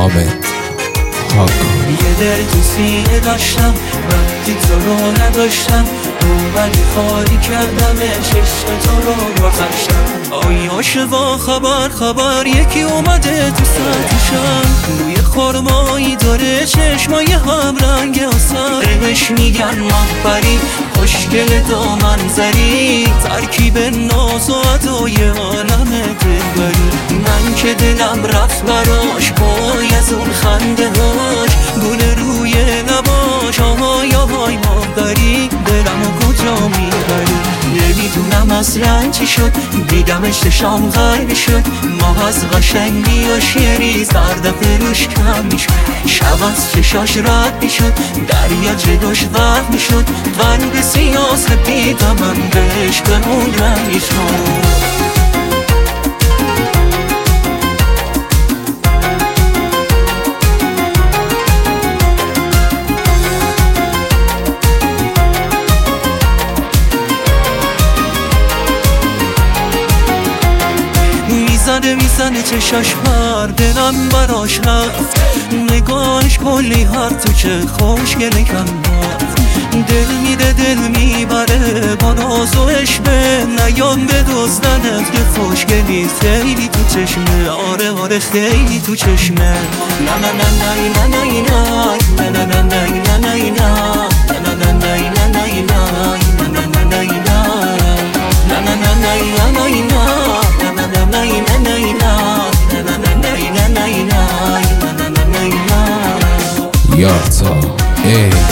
حامد هاکان. یه دل تو سینه داشتم وقتی تو رو نداشتم، اومدی خالی کردم عشق تو رو گذاشتم. آیا شوا خبر یکی اومده تو سطحشم، روی خرمایی داره چشمای هم رنگ آسان. بهش میگن مهبری خوشگل دامن زری، ترکیب ناز و ادای عالم دلبری. من که دلم رفت براش بای از اون خنده هاش، گونه روی لباش آهای آهای مهبری. دلمو کجا میبری نمیدونم از رنج چی شد، دیدمش چشام غرق شد. ماه از قشنگی و شیری سردف روش کم میشد، شب از چشاش رد میشد، دریا جلوش غرق میشد. قلب سیاس دیدم من به عشقمون رنگ شد. میزنه چشاش بر دلم براش رفت، نگاهش کلی هر تو چه خوشگله کم رفت. دل میده دل میبره با ناز و عشقه، نیام به دزدنت که خوشگلی خیلی تو چشمه. آره آره خیلی تو چشمه. نه نه نه نه نه نه نه نه نه نه نه یارتا